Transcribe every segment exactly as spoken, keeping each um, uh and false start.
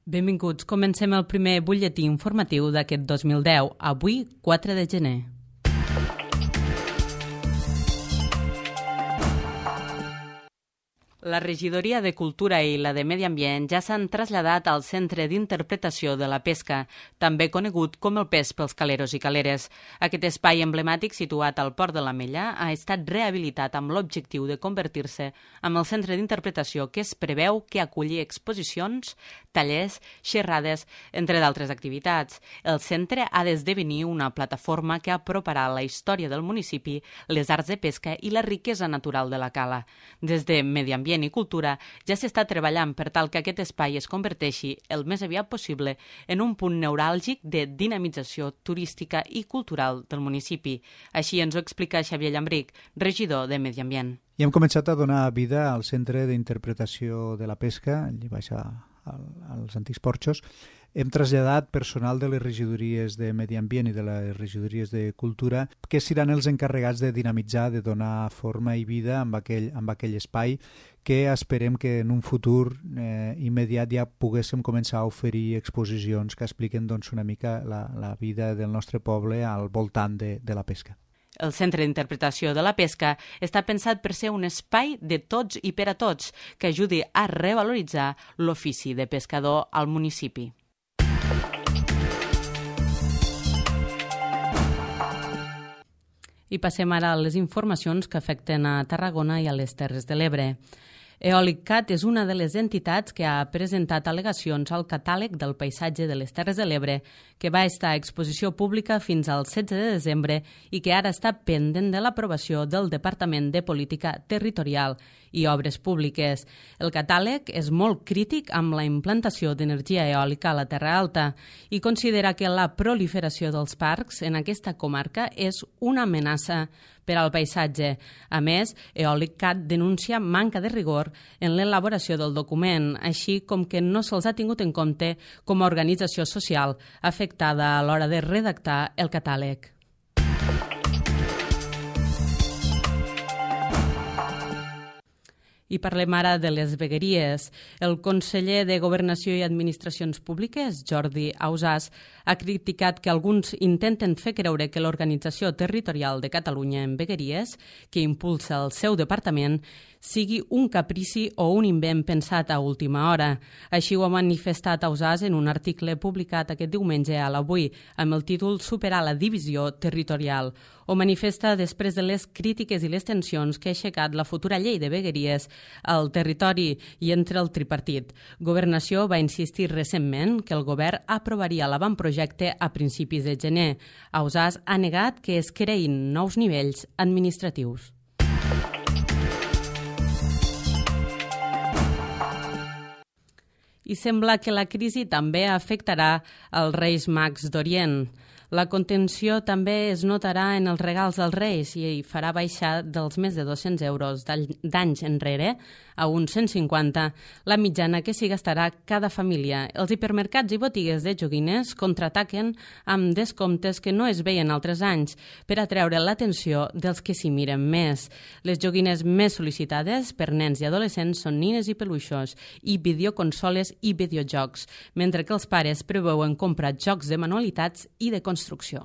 Benvinguts. Comencem el primer butlletí informatiu d'aquest dos mil deu, avui, quatre de gener. La regidoria de Cultura i la de Medi Ambient ja s'han traslladat al Centre d'Interpretació de la Pesca, també conegut com el Pes pels Caleros i Caleres. Aquest espai emblemàtic situat al Port de l'Ametlla ha estat rehabilitat amb l'objectiu de convertir-se en el centre d'interpretació que es preveu que aculli exposicions, tallers, xerrades, entre d'altres activitats. El centre ha d'esdevenir una plataforma que aproparà la història del municipi, les arts de pesca i la riquesa natural de la cala. Des de Medi Ambient i Cultura ja s'està treballant per tal que aquest espai es converteixi el més aviat possible en un punt neuràlgic de dinamització turística i cultural del municipi. Així ens ho explica Xavier Llambric, regidor de Medi Ambient. I hem començat a donar vida al Centre d'Interpretació de la Pesca, allà baix als antics porxos. Hem traslladat personal de les regidories de Medi Ambient i de les regidories de Cultura que seran els encarregats de dinamitzar, de donar forma i vida amb aquell, amb aquell espai que esperem que en un futur eh, immediat ja poguéssim començar a oferir exposicions que expliquen doncs, una mica la, la vida del nostre poble al voltant de, de la pesca. El Centre d'Interpretació de la Pesca està pensat per ser un espai de tots i per a tots que ajudi a revaloritzar l'ofici de pescador al municipi. I passem ara a les informacions que afecten a Tarragona i a les Terres de l'Ebre. EòlicCat és una de les entitats que ha presentat al·legacions al catàleg del paisatge de les Terres de l'Ebre, que va estar a exposició pública fins al setze de desembre i que ara està pendent de l'aprovació del Departament de Política Territorial i Obres Públiques. El catàleg és molt crític amb la implantació d'energia eòlica a la Terra Alta i considera que la proliferació dels parcs en aquesta comarca és una amenaça per al paisatge. A més, EòlicCat denuncia manca de rigor en l'elaboració del document, així com que no se'ls ha tingut en compte com a organització social afectada a l'hora de redactar el catàleg. I parlem ara de les vegueries. El conseller de Governació i Administracions Públiques, Jordi Ausàs, ha criticat que alguns intenten fer creure que l'Organització Territorial de Catalunya en Vegueries, que impulsa el seu departament, sigui un caprici o un invent pensat a última hora. Així ho ha manifestat Ausàs en un article publicat aquest diumenge a l'Avui, amb el títol Superar la divisió territorial. Ho manifesta després de les crítiques i les tensions que ha aixecat la futura llei de vegueries al territori i entre el tripartit. Governació va insistir recentment que el govern aprovaria l'avantprojecte a principis de gener. Ausàs ha negat que es creïn nous nivells administratius. I sembla que la crisi també afectarà els Reis Mags d'Orient. La contenció també es notarà en els regals dels Reis i farà baixar dels més de dos-cents euros d'anys enrere a uns cent cinquanta la mitjana que s'hi gastarà cada família. Els hipermercats i botigues de joguines contraataquen amb descomptes que no es veien altres anys per atreure l'atenció dels que s'hi miren més. Les joguines més sol·licitades per nens i adolescents són nines i peluixos i videoconsoles i videojocs, mentre que els pares preveuen comprar jocs de manualitats i de construcció.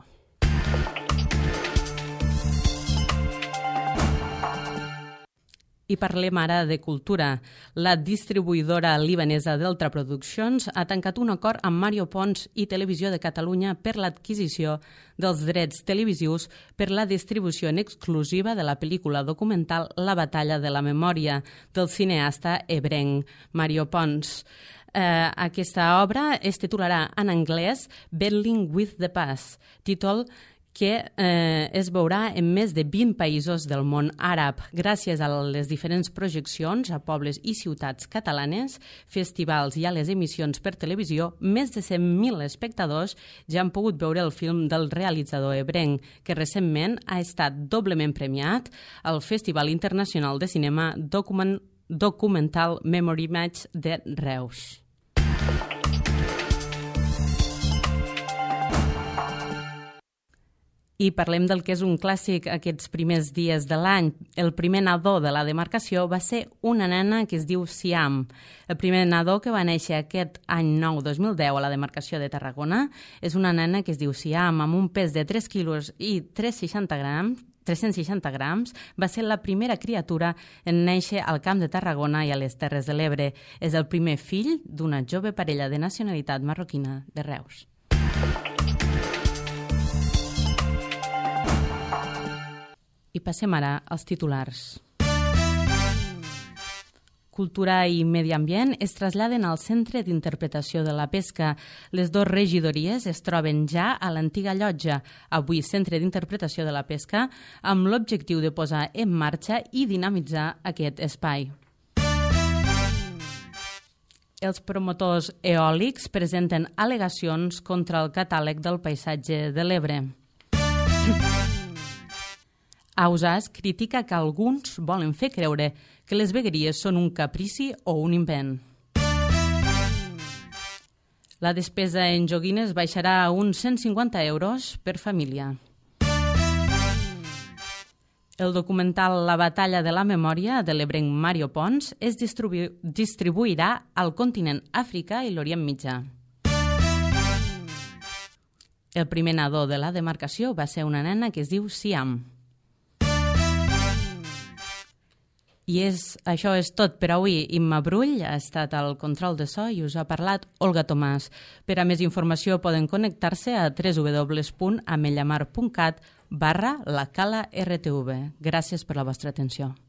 I parlem ara de cultura. La distribuïdora libanesa Delta Productions ha tancat un acord amb Mario Pons i Televisió de Catalunya per l'adquisició dels drets televisius per la distribució en exclusiva de la pel·lícula documental La batalla de la memòria del cineasta ebrenc Mario Pons. Eh, aquesta obra es titularà en anglès Battling with the Past, títol que eh, es veurà en més de vint països del món àrab, gràcies a les diferents projeccions a pobles i ciutats catalanes, festivals i a les emissions per televisió. Més de cent mil espectadors ja han pogut veure el film del realitzador ebrenc, que recentment ha estat doblement premiat al Festival Internacional de Cinema Document, Documental Memory Match de Reus. I parlem del que és un clàssic aquests primers dies de l'any. El primer nadó de la demarcació va ser una nena que es diu Siam. El primer nadó que va néixer aquest any nou dos mil deu a la demarcació de Tarragona és una nena que es diu Siam, amb un pes de tres quilos i tres coma seixanta grams, tres-cents seixanta grams, va ser la primera criatura en néixer al Camp de Tarragona i a les Terres de l'Ebre. És el primer fill d'una jove parella de nacionalitat marroquina de Reus. I passem ara als titulars. Cultura i Medi Ambient es traslladen al Centre d'Interpretació de la Pesca. Les dues regidories es troben ja a l'antiga llotja, avui Centre d'Interpretació de la Pesca, amb l'objectiu de posar en marxa i dinamitzar aquest espai. Els promotors eòlics presenten al·legacions contra el catàleg del paisatge de l'Ebre. Ausàs critica que alguns volen fer creure que les vegueries són un caprici o un invent. La despesa en joguines baixarà a uns cent cinquanta euros per família. El documental La batalla de la memòria de l'ebrenc Mario Pons es distribu- distribuirà al continent Àfrica i l'Orient Mitjà. El primer nadó de la demarcació va ser una nena que es diu Siam. I és, això és tot per avui. Imma Brull ha estat al control de so i us ha parlat Olga Tomàs. Per a més informació poden connectar-se a w w w punt amellamar punt cat barra la cala R T V. Gràcies per la vostra atenció.